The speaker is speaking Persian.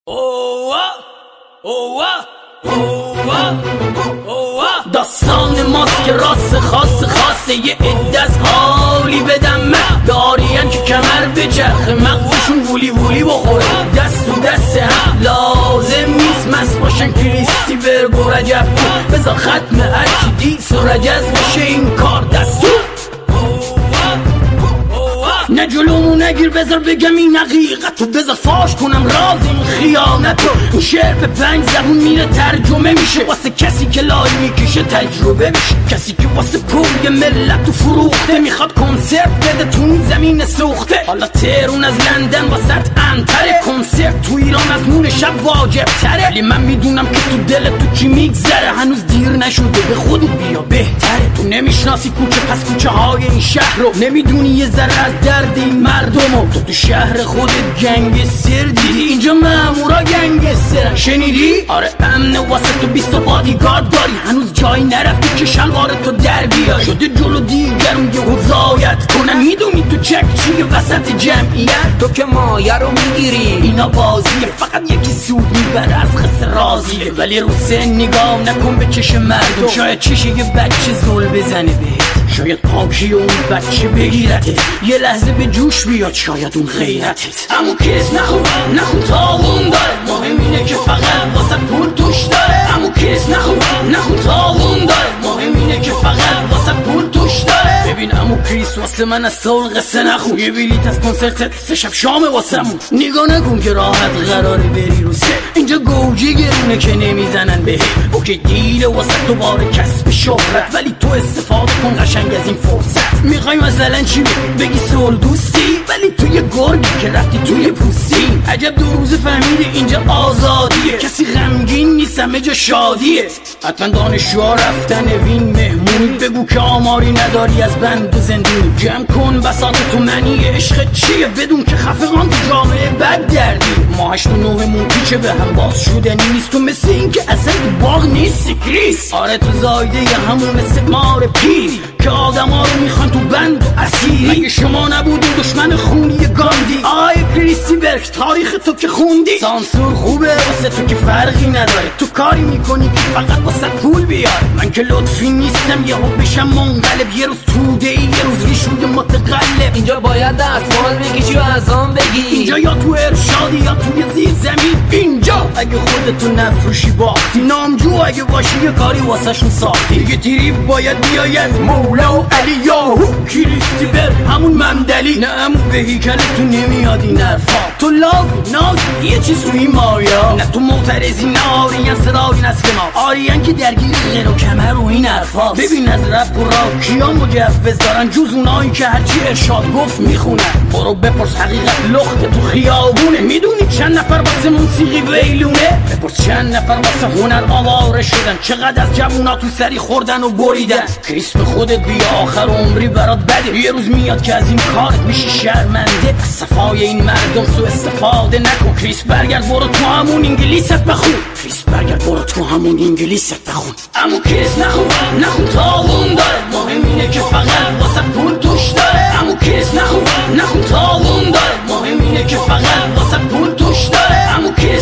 داستان ماست که راست خاصه یه عده از حالی بدم من دارین که کمر به چرخ مغزشون وولی بخوره دست تو دست هم لازم نیست مست باشن کریستی برگ و رجب بذار ختم ارکیدیس و رجز بشه این کار دستور نه جلومو نگیر بذار بگم این حقیقتو بذار فاش کنم راز این خیانتو این شعر به 5 زبون میره ترجمه میشه واسه کسی که لای میکشه تجربه میشه کسی که واسه پول ملت تو فروخته میخواد کنسرت بده تو این زمین سوخته حالا تهرون از لندن واسط انتره کنسرت تو ایران از نون شب واجب تره ولی من میدونم که تو دل تو چی میگذره هنوز دیر نشده به خودت بیا بهتره تو نمیشناسی کوچه پس کوچه های این شهر رو نمیدونی یه ذره از درد این مردمو تو شهر خودت گنگستر دیدی اینجا مامورا گنگسترن شنیدی؟ آره امن واسه تو 20 بادیگارد داری هنوز جایی نرفتی که شلوارتو در بیاری شده جلو دیگرون یه حضایت کنن میدونی تو چک چیه وسط جمعیت تو که مایه رو میگیری اینا بازیه فقط یکی سود میبره از خسته راضیه ولی رو سن نگاه نکن به چش مردم شاید چش یه بچه زل بزنه بهت شاید پاکی اون بچه بگیرته یه لحظه به جوش بیاد شاید اون غیرتت امو کس نخون تاغون داره مهم اینه که فقط واسه پول توش داره امو کس نخون تاغون داره مهم اینه که فقط واسه پول توش داره ببین امو کریس واسه من از سال قصه نخون یه بلیت از کنسرتت 3 شب شامه واسمون نگاه نکن که راحت قراره بری رو سه اینجا گوجه گرونه که نمیزنن بهت اوکی دیره واسه تو بار کسب شهرت ولی تو استفاده کن قشنگ از این فرصت میخوای مثلا چی بگی سول دوستی ولی تو یه گرگی که رفتی توی پوستی عجب 2 روز فهمیدی اینجا آزادیه کسی غمگین نیست همه جا شادیه حتما دانشجوها رفتن وین مهمونی بگو که آماری نداری از بند زندونی جمع کن بساط تو منی عشق چیه بدون که خفقان تو جامعه بد دردی ما 8 و 9 مون پیچه به هم باز شدنی نیست تو مثل این که اصلا تو باغ نیست کریس آره تو زایده یه همون مثل مار پیری که آدم ها رو میخوان تو بند و اسیری مگه شما نبودی دشمن خونی گاندی آی کریسی برگ تاریخ تو که خوندی سانسور خوبه واسه تو که فرقی نداره تو کاری میکنی که فقط واسه پول بیار من که لطفی نیستم یه حب بشم منقلب یه روز توده ای یه روز ریشوی متقلب اینجا باید دستمال بکشی و از آن بگی اینجا یا تو ارشادی یا توی زیر زمین اینجا اگه خودتو نفروشی باختی نامجو اگه باشی یه کاری واسه شون ساختی دیگه تریب باید بیای از مولا و علی یاهو کریستی بر همون ممدلی نه امو به هیکلتو نمیاد این حرفا تو لاغی ناگی یه چیز روی مایا نه تو معترضی نه آریان صدای نسل ما آریان که درگیر غیر و کمر و این حرفا ببین از رب و را کیا مجوز دارن جز اونایی که هرچی ارشاد گفت میخونن برو بپرس حقیقت لخت تو خیابونه میدونی چند نفر واسه موسیقی ویلونه بپرس چند نفر واسه هنر آواره شدن چقدر از جوونا تو سری خوردن و بریدن کریس به خودت بیا آخر عمری برات بده یه روز میاد که از این کارت میشی شرمنده از صفای این مردم سو استفاده نکن کریس برگرد برو تو همون انگلیست بخون کریس برگرد برو تو همون انگلیست بخون امو کریس نخون تاغون داره مهم اینه که فقط واسه پول توش داره امو کریس نخون تاغون داره مهم اینه که فقط واسه پول توش داره امو کریس